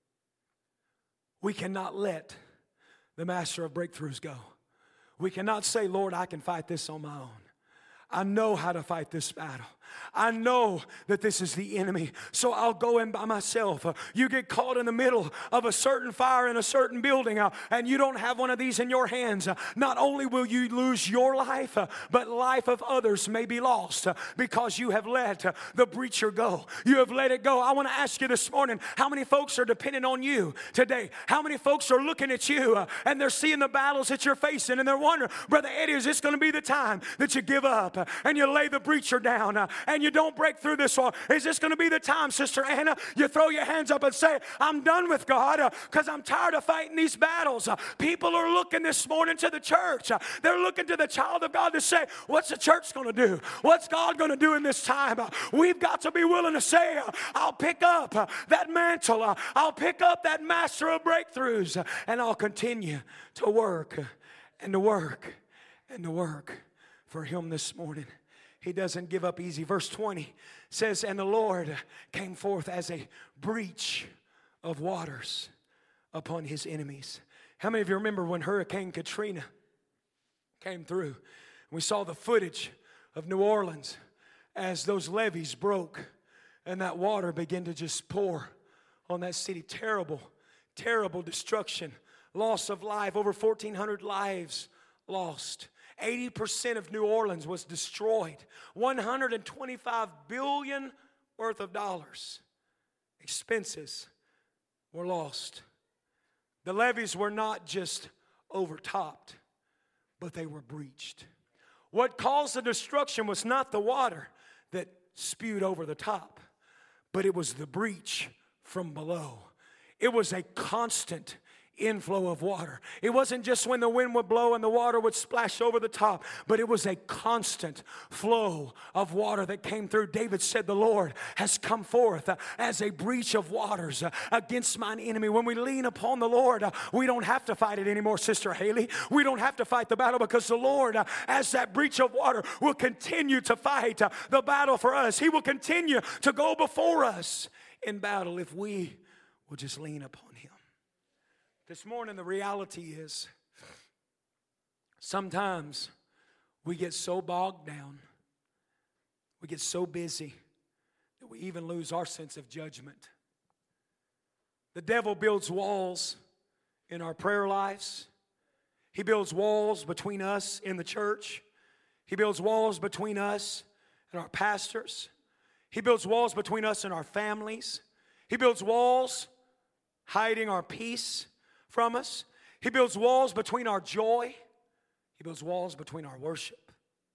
We cannot let the master of breakthroughs go. We cannot say, Lord, I can fight this on my own. I know how to fight this battle. I know that this is the enemy, so I'll go in by myself. Uh, you get caught in the middle of a certain fire in a certain building, uh, and you don't have one of these in your hands. Uh, not only will you lose your life, uh, but life of others may be lost uh, because you have let uh, the breacher go. You have let it go. I want to ask you this morning, how many folks are depending on you today? How many folks are looking at you uh, and they're seeing the battles that you're facing, and they're wondering, Brother Eddie, is this going to be the time that you give up uh, and you lay the breacher down uh, and you don't break through this wall? Is this going to be the time, Sister Anna, you throw your hands up and say, I'm done with God because uh, I'm tired of fighting these battles? Uh, people are looking this morning to the church. Uh, they're looking to the child of God to say, what's the church going to do? What's God going to do in this time? Uh, we've got to be willing to say, uh, I'll pick up uh, that mantle. Uh, I'll pick up that master of breakthroughs, uh, and I'll continue to work uh, and to work and to work for him this morning. He doesn't give up easy. Verse twenty says, and the Lord came forth as a breach of waters upon his enemies. How many of you remember when Hurricane Katrina came through? We saw the footage of New Orleans as those levees broke and that water began to just pour on that city. Terrible, terrible destruction, loss of life, over fourteen hundred lives lost. eighty percent of New Orleans was destroyed. one hundred twenty-five billion dollars worth of dollars. Expenses were lost. The levees were not just overtopped, but they were breached. What caused the destruction was not the water that spewed over the top, but it was the breach from below. It was a constant inflow of water. It wasn't just when the wind would blow and the water would splash over the top, but it was a constant flow of water that came through. David said, the Lord has come forth uh, as a breach of waters uh, against mine enemy. When we lean upon the Lord, uh, we don't have to fight it anymore, Sister Haley. We don't have to fight the battle because the Lord, uh, as that breach of water, will continue to fight uh, the battle for us. He will continue to go before us in battle if we will just lean upon him. This morning, the reality is sometimes we get so bogged down, we get so busy that we even lose our sense of judgment. The devil builds walls in our prayer lives. He builds walls between us in the church. He builds walls between us and our pastors. He builds walls between us and our families. He builds walls hiding our peace from us. He builds walls between our joy. He builds walls between our worship.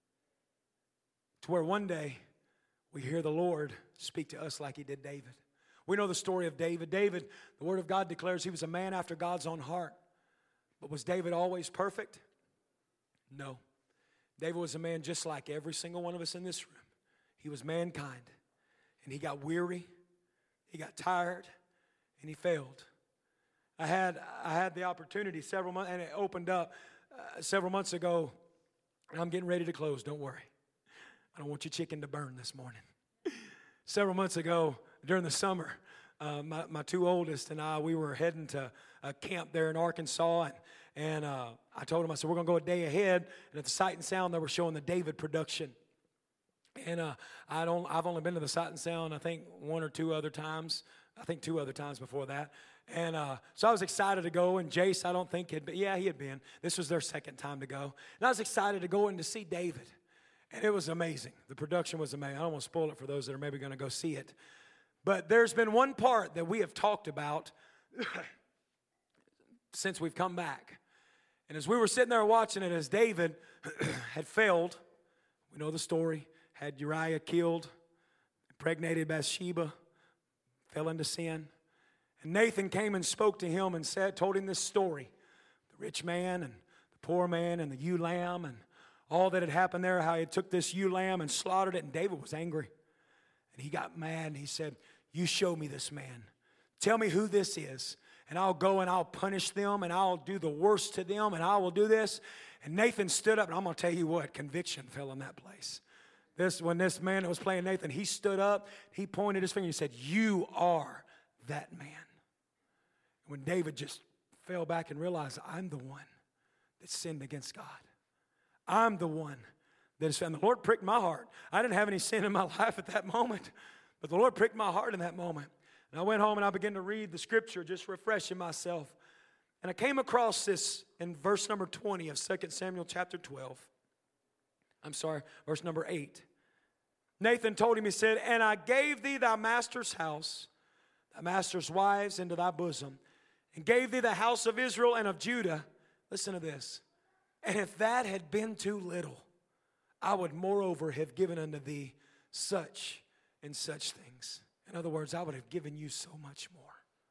To where one day we hear the Lord speak to us like he did David. We know the story of David. David, the Word of God declares he was a man after God's own heart. But was David always perfect? No. David was a man just like every single one of us in this room. He was mankind. And he got weary, he got tired, and he failed. I had I had the opportunity several months, and it opened up uh, several months ago. And I'm getting ready to close, don't worry. I don't want your chicken to burn this morning. Several months ago, during the summer, uh, my, my two oldest and I, we were heading to a camp there in Arkansas, and, and uh, I told them, I said, we're going to go a day ahead, and at the Sight and Sound, they were showing the David production. And uh, I don't, I've only been to the Sight and Sound, I think, one or two other times. I think two other times before that. And uh, so I was excited to go, and Jace, I don't think, had been, yeah, he had been. This was their second time to go. And I was excited to go and to see David. And it was amazing. The production was amazing. I don't want to spoil it for those that are maybe going to go see it. But there's been one part that we have talked about since we've come back. And as we were sitting there watching it, as David had failed, we know the story, had Uriah killed, impregnated Bathsheba, fell into sin. And Nathan came and spoke to him and said, told him this story. The rich man and the poor man and the ewe lamb and all that had happened there, how he took this ewe lamb and slaughtered it. And David was angry. And he got mad and he said, you show me this man. Tell me who this is. And I'll go and I'll punish them and I'll do the worst to them and I will do this. And Nathan stood up, and I'm going to tell you what, conviction fell in that place. This, when this man that was playing Nathan, he stood up, he pointed his finger, and he said, you are that man. When David just fell back and realized, I'm the one that sinned against God. I'm the one that is found. The Lord pricked my heart. I didn't have any sin in my life at that moment, but the Lord pricked my heart in that moment. And I went home and I began to read the scripture, just refreshing myself. And I came across this in verse number twenty of Second Samuel chapter twelve. I'm sorry, verse number eight. Nathan told him, he said, and I gave thee thy master's house, thy master's wives into thy bosom, and gave thee the house of Israel and of Judah. Listen to this. And if that had been too little, I would moreover have given unto thee such and such things. In other words, I would have given you so much more.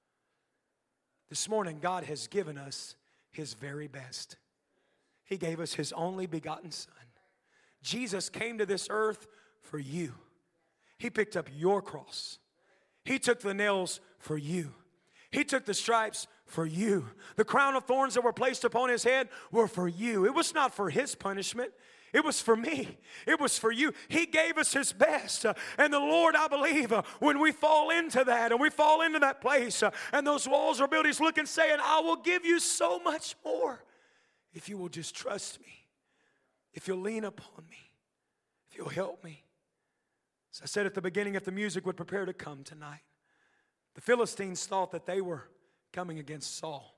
This morning, God has given us His very best. He gave us His only begotten Son. Jesus came to this earth for you. He picked up your cross. He took the nails for you. He took the stripes for you. The crown of thorns that were placed upon His head were for you. It was not for His punishment. It was for me. It was for you. He gave us His best. Uh, and the Lord, I believe, uh, when we fall into that and we fall into that place uh, and those walls are built, He's looking saying, I will give you so much more if you will just trust me, if you'll lean upon me, if you'll help me. As I said at the beginning, if the music would prepare to come tonight, the Philistines thought that they were coming against Saul.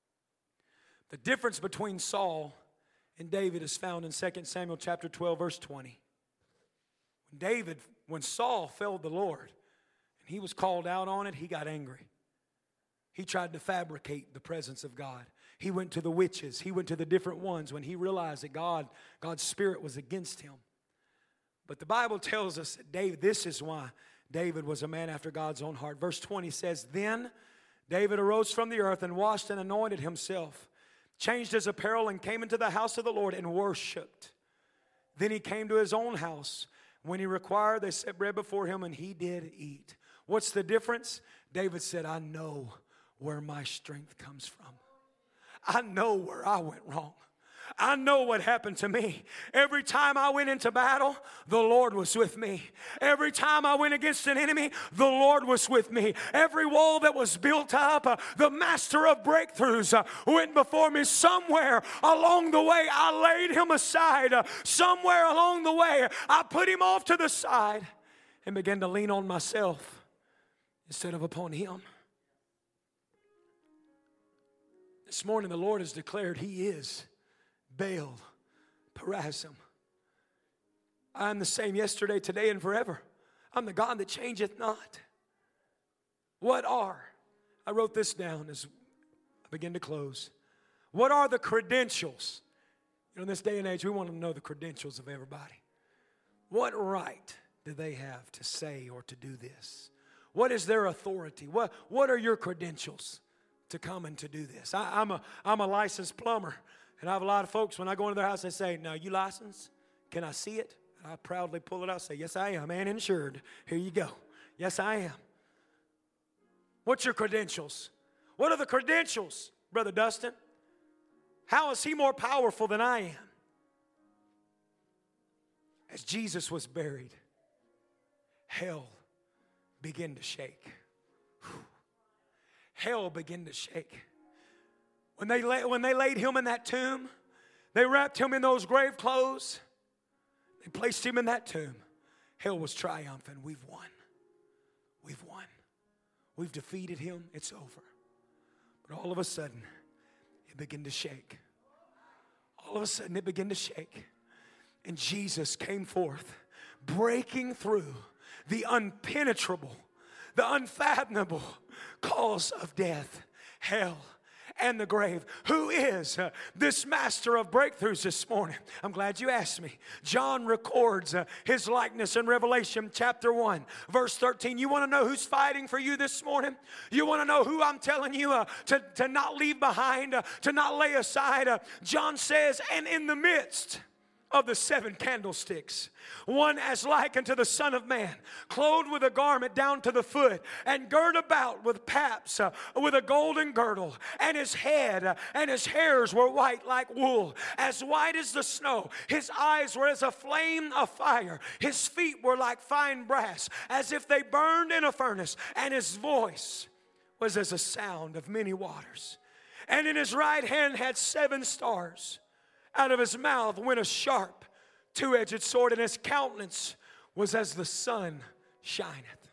The difference between Saul and David is found in Second Samuel chapter twelve, verse twenty. When David, when Saul failed the Lord, and he was called out on it, he got angry. He tried to fabricate the presence of God. He went to the witches. He went to the different ones when he realized that God, God's Spirit was against him. But the Bible tells us that David, this is why David was a man after God's own heart. Verse twenty says, then David arose from the earth and washed and anointed himself, changed his apparel and came into the house of the Lord and worshiped. Then he came to his own house. When he required, they set bread before him and he did eat. What's the difference? David said, I know where my strength comes from. I know where I went wrong. I know what happened to me. Every time I went into battle, the Lord was with me. Every time I went against an enemy, the Lord was with me. Every wall that was built up, uh, the master of breakthroughs uh, went before me. Somewhere along the way, I laid him aside. Uh, somewhere along the way, I put him off to the side and began to lean on myself instead of upon him. This morning, the Lord has declared He is Baal Perazim. I'm the same yesterday, today, and forever. I'm the God that changeth not. What are, I wrote this down as I begin to close. What are the credentials? You know, in this day and age, we want to know the credentials of everybody. What right do they have to say or to do this? What is their authority? What, what are your credentials to come and to do this? I, I'm a, I'm a licensed plumber. And I have a lot of folks, when I go into their house, they say, now, you licensed? Can I see it? I proudly pull it out and say, yes, I am, and insured. Here you go. Yes, I am. What's your credentials? What are the credentials, Brother Dustin? How is he more powerful than I am? As Jesus was buried, hell began to shake. Whew. Hell began to shake. When they, lay, when they laid him in that tomb, they wrapped him in those grave clothes. They placed him in that tomb. Hell was triumphant. We've won. We've won. We've defeated him. It's over. But all of a sudden, it began to shake. All of a sudden, it began to shake. And Jesus came forth, breaking through the unpenetrable, the unfathomable cause of death, hell, and the grave. Who is uh, this master of breakthroughs this morning? I'm glad you asked me. John records uh, his likeness in Revelation chapter one, verse thirteen. You want to know who's fighting for you this morning? You want to know who I'm telling you uh, to, to not leave behind, uh, to not lay aside? Uh, John says, and in the midst of the seven candlesticks, one as like unto the Son of Man, clothed with a garment down to the foot, and girt about with paps, uh, with a golden girdle, and his head uh, and his hairs were white like wool, as white as the snow. His eyes were as a flame of fire. His feet were like fine brass, as if they burned in a furnace, and his voice was as a sound of many waters. And in his right hand had seven stars. Out of his mouth went a sharp, two-edged sword, and his countenance was as the sun shineth,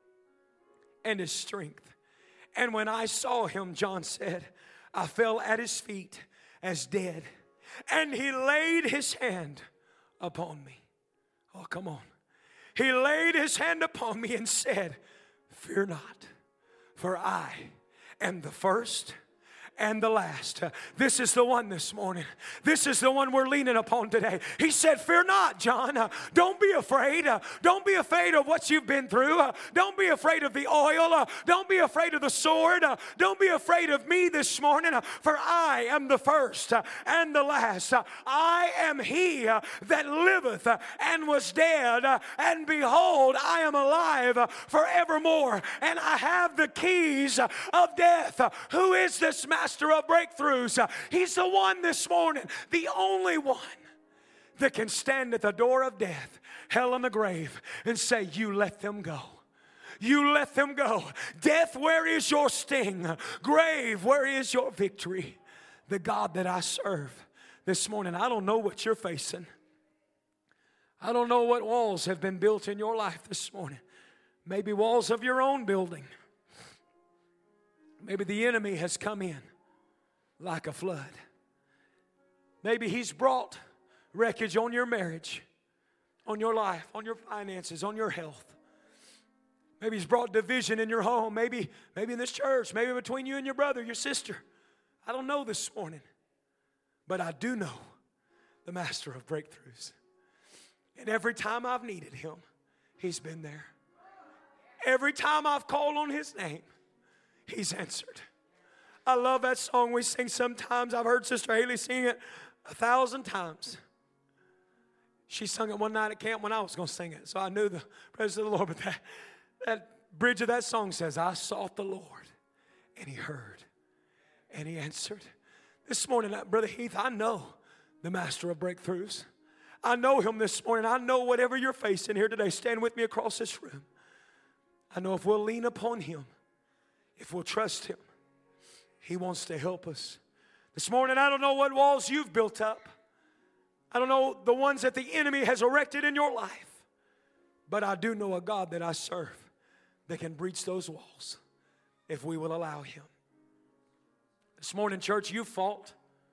and his strength. And when I saw him, John said, I fell at his feet as dead. And he laid his hand upon me. Oh, come on. He laid his hand upon me and said, fear not, for I am the first and the last. Uh, this is the one this morning. This is the one we're leaning upon today. He said, fear not, John. Uh, don't be afraid. Uh, don't be afraid of what you've been through. Uh, don't be afraid of the oil. Uh, don't be afraid of the sword. Uh, don't be afraid of me this morning. Uh, for I am the first uh, and the last. Uh, I am he uh, that liveth uh, and was dead. Uh, and behold, I am alive uh, forevermore. And I have the keys uh, of death. Uh, who is this man? Master of breakthroughs. Uh, he's the one this morning, the only one that can stand at the door of death, hell, and the grave and say, you let them go. You let them go. Death, where is your sting? Grave, where is your victory? The God that I serve this morning, I don't know what you're facing. I don't know what walls have been built in your life this morning. Maybe walls of your own building. Maybe the enemy has come in like a flood. Maybe he's brought wreckage on your marriage, on your life, on your finances, on your health. Maybe he's brought division in your home. Maybe, maybe in this church. Maybe between you and your brother, your sister. I don't know this morning. But I do know the master of breakthroughs. And every time I've needed him, he's been there. Every time I've called on his name, he's answered. I love that song we sing sometimes. I've heard Sister Haley sing it a thousand times. She sung it one night at camp when I was going to sing it. So I knew the presence of the Lord. But that, that bridge of that song says, I sought the Lord, and he heard, and he answered. This morning, Brother Heath, I know the master of breakthroughs. I know him this morning. I know whatever you're facing here today. Stand with me across this room. I know if we'll lean upon him, if we'll trust him, he wants to help us. This morning, I don't know what walls you've built up. I don't know the ones that the enemy has erected in your life. But I do know a God that I serve that can breach those walls if we will allow him. This morning, church, you've fought.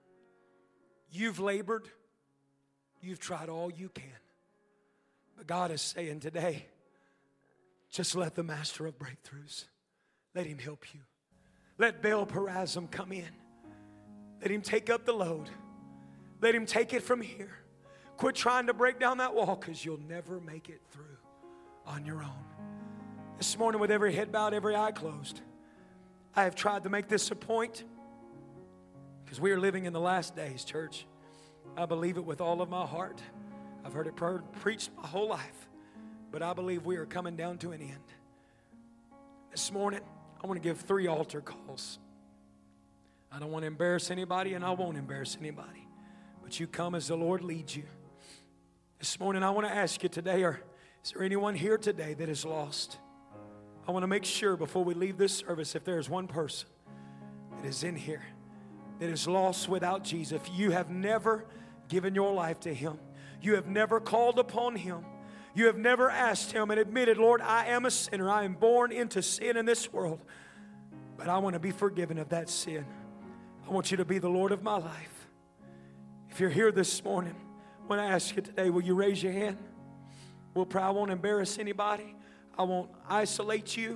You've labored. You've tried all you can. But God is saying today, just let the master of breakthroughs, let him help you. Let Baal Perazim come in. Let him take up the load. Let him take it from here. Quit trying to break down that wall, because you'll never make it through on your own. This morning, with every head bowed, every eye closed, I have tried to make this a point, because we are living in the last days, church. I believe it with all of my heart. I've I've heard it pre- preached my whole life, but I believe we are coming down to an end. This morning, I want to give three altar calls. I don't want to embarrass anybody, and I won't embarrass anybody. But you come as the Lord leads you. This morning, I want to ask you today, or is there anyone here today that is lost? I want to make sure before we leave this service, if there is one person that is in here that is lost without Jesus, if you have never given your life to Him, you have never called upon Him, you have never asked Him and admitted, Lord, I am a sinner. I am born into sin in this world, but I want to be forgiven of that sin. I want you to be the Lord of my life. If you're here this morning, I want to ask you today, will you raise your hand? We'll pray. I won't embarrass anybody. I won't isolate you.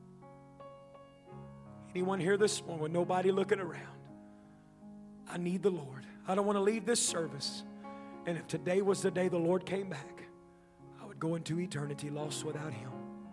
Anyone here this morning with nobody looking around? I need the Lord. I don't want to leave this service. And if today was the day the Lord came back, I would go into eternity lost without Him.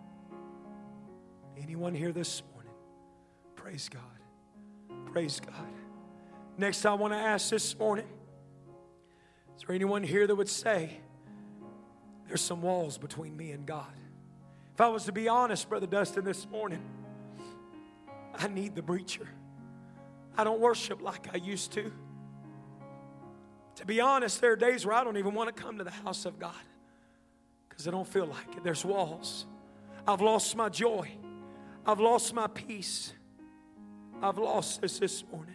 Anyone here this morning? Praise God. Praise God. Next, I want to ask this morning, is there anyone here that would say, there's some walls between me and God? If I was to be honest, Brother Dustin, this morning, I need the preacher. I don't worship like I used to. To be honest, there are days where I don't even want to come to the house of God because I don't feel like it. There's walls. I've lost my joy. I've lost my peace. I've lost this this morning.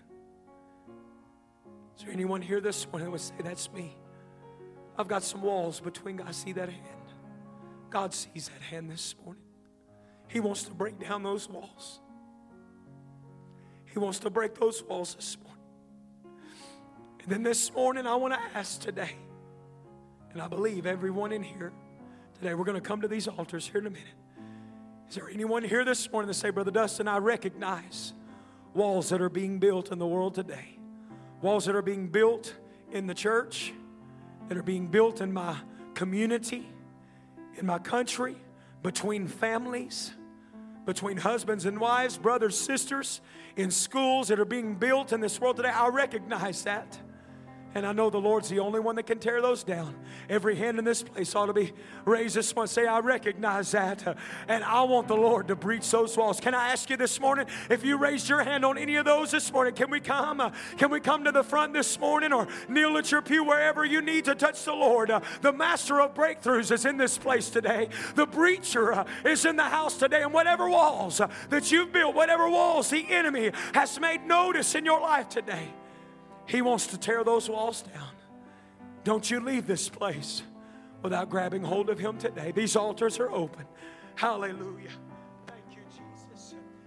Is there anyone here this morning that would say, that's me? I've got some walls between God. I see that hand. God sees that hand this morning. He wants to break down those walls. He wants to break those walls this morning. And then this morning, I want to ask today, and I believe everyone in here today, we're going to come to these altars here in a minute. Is there anyone here this morning that say, Brother Dustin, I recognize walls that are being built in the world today. Walls that are being built in the church, that are being built in my community, in my country, between families, between husbands and wives, brothers, sisters, in schools that are being built in this world today. I recognize that. And I know the Lord's the only one that can tear those down. Every hand in this place ought to be raised this one. Say, I recognize that. Uh, and I want the Lord to breach those walls. Can I ask you this morning, if you raised your hand on any of those this morning, can we come? Uh, can we come to the front this morning or kneel at your pew wherever you need to touch the Lord? Uh, the master of breakthroughs is in this place today. The breacher uh, is in the house today. And whatever walls uh, that you've built, whatever walls the enemy has made notice in your life today, He wants to tear those walls down. Don't you leave this place without grabbing hold of Him today. These altars are open. Hallelujah.